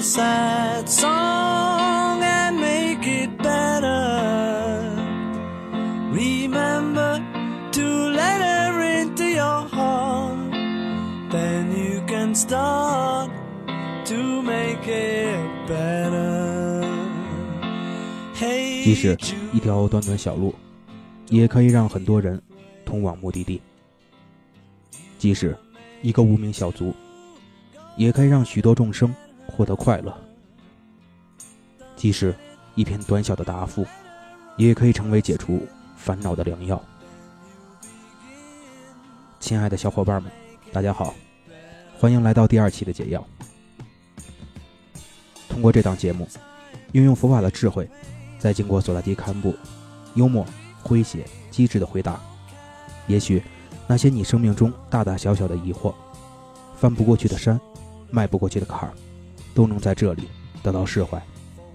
sad song and make it better. Remember to let her into your heart, then you can start to make it better. 即使一条短短小路，也可以让很多人通往目的地；即使一个无名小卒，也可以让许多众生获得快乐；即使一篇短小的答复，也可以成为解除烦恼的良药。亲爱的小伙伴们，大家好，欢迎来到第2期的解药。通过这档节目，运用佛法的智慧，再经过索达基堪布幽默、诙谐、机智的回答，也许那些你生命中大大小小的疑惑，翻不过去的山，迈不过去的坎儿，都能在这里得到释怀。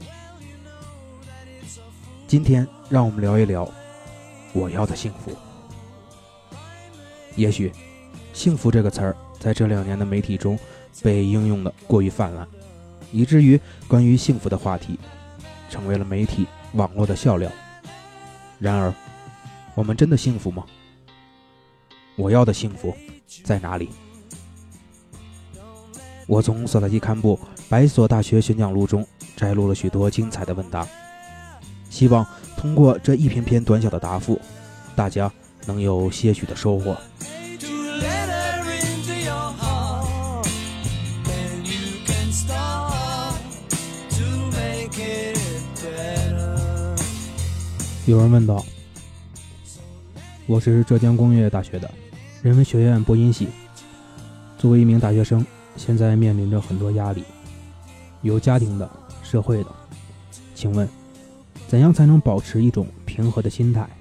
今天让我们聊一聊我要的幸福。也许幸福这个词儿在这2年的媒体中被应用的过于泛滥，以至于关于幸福的话题成为了媒体网络的笑料。然而我们真的幸福吗？我要的幸福在哪里？我从索达基堪布白索大学宣讲录中摘录了许多精彩的问答，希望通过这一篇篇短小的答复，大家能有些许的收获。有人问道，我是浙江工业大学的人文学院播音系，作为一名大学生，现在面临着很多压力，有家庭的、社会的，请问怎样才能保持一种平和的心态？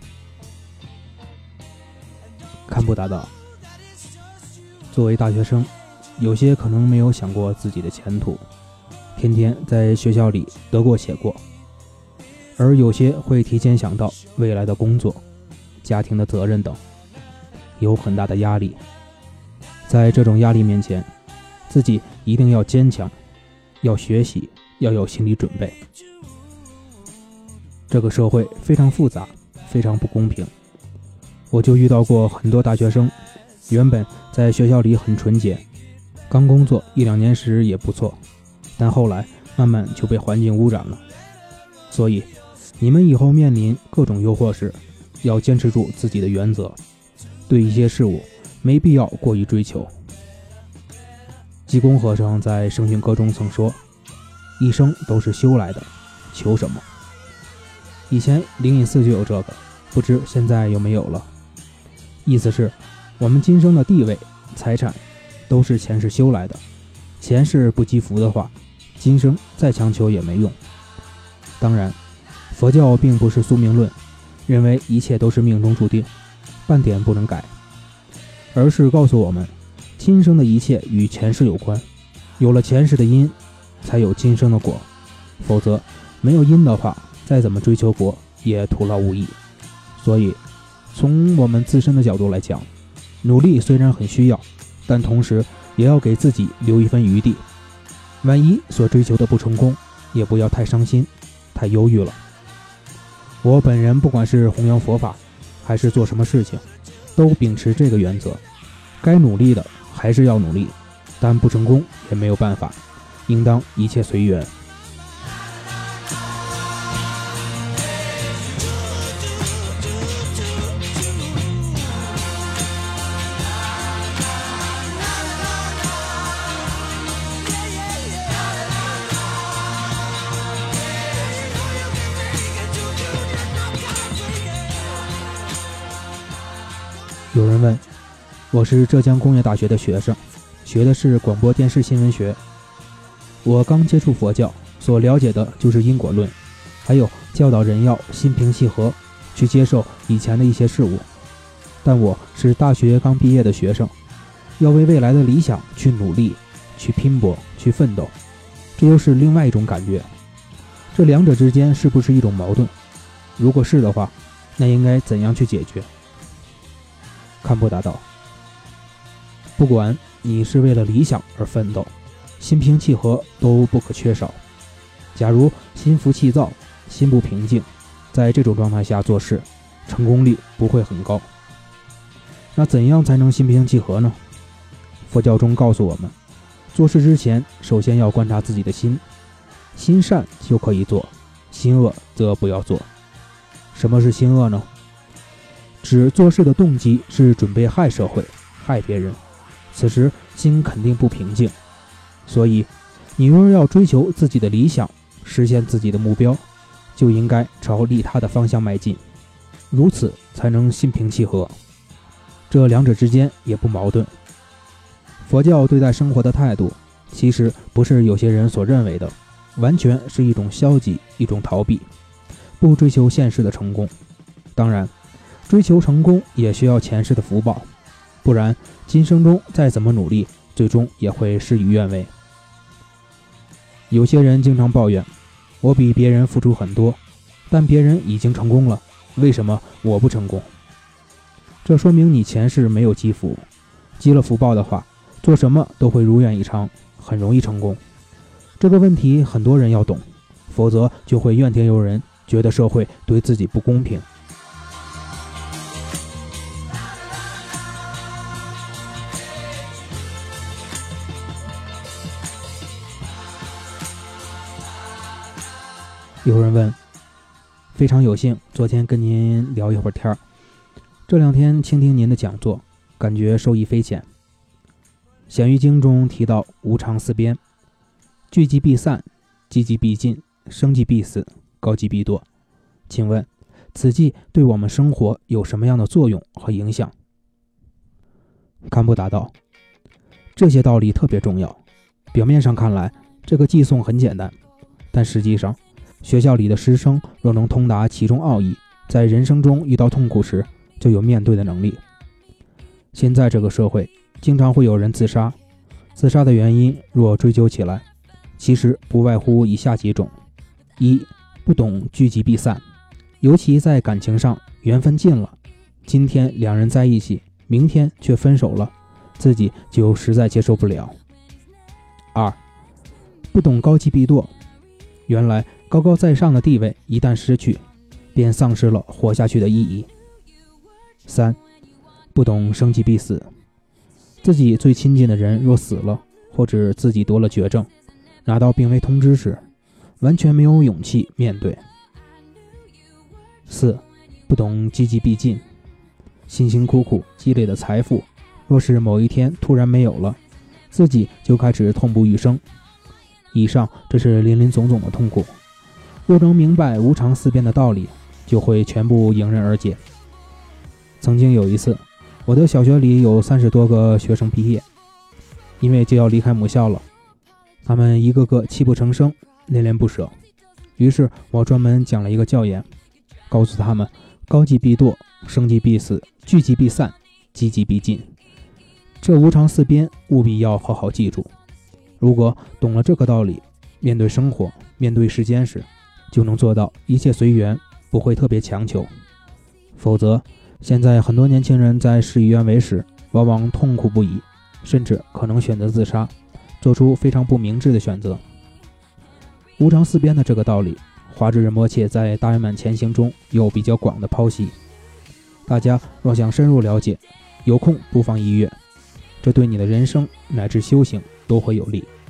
堪布答道，作为大学生，有些可能没有想过自己的前途，天天在学校里得过且过，而有些会提前想到未来的工作、家庭的责任等，有很大的压力。在这种压力面前，自己一定要坚强，要学习，要有心理准备。这个社会非常复杂，非常不公平。我就遇到过很多大学生，原本在学校里很纯洁，刚工作1-2年时也不错，但后来慢慢就被环境污染了。所以你们以后面临各种诱惑时，要坚持住自己的原则，对一些事物没必要过于追求。济公和尚在圣训歌中曾说，一生都是修来的，求什么？以前灵隐寺就有这个，不知现在有没有了。意思是我们今生的地位、财产都是前世修来的，前世不积福的话，今生再强求也没用。当然佛教并不是宿命论，认为一切都是命中注定，半点不能改，而是告诉我们今生的一切与前世有关，有了前世的因，才有今生的果，否则没有因的话，再怎么追求果也徒劳无益。所以从我们自身的角度来讲，努力虽然很需要，但同时也要给自己留一分余地，万一所追求的不成功，也不要太伤心太忧郁了。我本人不管是弘扬佛法还是做什么事情，都秉持这个原则，该努力的还是要努力，但不成功也没有办法，应当一切随缘。有人问，我是浙江工业大学的学生，学的是广播电视新闻学。我刚接触佛教，所了解的就是因果论，还有教导人要心平气和，去接受以前的一些事物。但我是大学刚毕业的学生，要为未来的理想去努力，去拼搏，去奋斗，这又是另外一种感觉。这两者之间是不是一种矛盾？如果是的话，那应该怎样去解决？堪布答道，不管你是为了理想而奋斗， 心平气和都不可缺少。假如心浮气躁，心不平静，在这种状态下做事，成功率不会很高。那怎样才能心平气和呢？佛教中告诉我们，做事之前首先要观察自己的心，心善就可以做，心恶则不要做。什么是心恶呢？指做事的动机是准备害社会、害别人，此时心肯定不平静。所以你若要追求自己的理想，实现自己的目标，就应该朝利他的方向迈进，如此才能心平气和。这两者之间也不矛盾。佛教对待生活的态度，其实不是有些人所认为的，完全是一种消极，一种逃避，不追求现世的成功。当然，追求成功也需要前世的福报，不然今生中再怎么努力，最终也会事与愿违。有些人经常抱怨，我比别人付出很多，但别人已经成功了，为什么我不成功？这说明你前世没有积福，积了福报的话，做什么都会如愿以偿，很容易成功。这个问题很多人要懂，否则就会怨天尤人，觉得社会对自己不公平。有人问，非常有幸昨天跟您聊一会儿天儿，这2天倾听您的讲座，感觉受益匪浅。显于经中提到无常四边，聚集必散，积极必进，生计必死，高积必堕。请问此计对我们生活有什么样的作用和影响？堪布答道，这些道理特别重要。表面上看来，这个寄送很简单，但实际上学校里的师生若能通达其中奥义，在人生中遇到痛苦时就有面对的能力。现在这个社会经常会有人自杀，自杀的原因若追究起来，其实不外乎以下几种：一、不懂聚集必散，尤其在感情上，缘分尽了，今天两人在一起，明天却分手了，自己就实在接受不了。二、不懂高积必堕，原来高高在上的地位一旦失去，便丧失了活下去的意义。三、不懂生计必死，自己最亲近的人若死了，或者自己得了绝症，拿到病危通知时，完全没有勇气面对。四、不懂积极必进，辛辛苦苦积累的财富，若是某一天突然没有了，自己就开始痛不欲生。以上这是林林总总的痛苦，若能明白无常四边的道理，就会全部迎刃而解。曾经有一次，我的小学里有30多个学生毕业，因为就要离开母校了，他们一个个泣不成声，恋恋不舍。于是我专门讲了一个教研，告诉他们高积必堕，生计必死，聚集必散，积极必进。这无常四边务必要好好记住。如果懂了这个道理，面对生活，面对时间时，就能做到一切随缘，不会特别强求。否则现在很多年轻人在事与愿违时，往往痛苦不已，甚至可能选择自杀，做出非常不明智的选择。无常四边的这个道理，华智仁波切在《大圆满前行》中有比较广的剖析。大家若想深入了解，有空不妨一阅，这对你的人生乃至修行都会有利。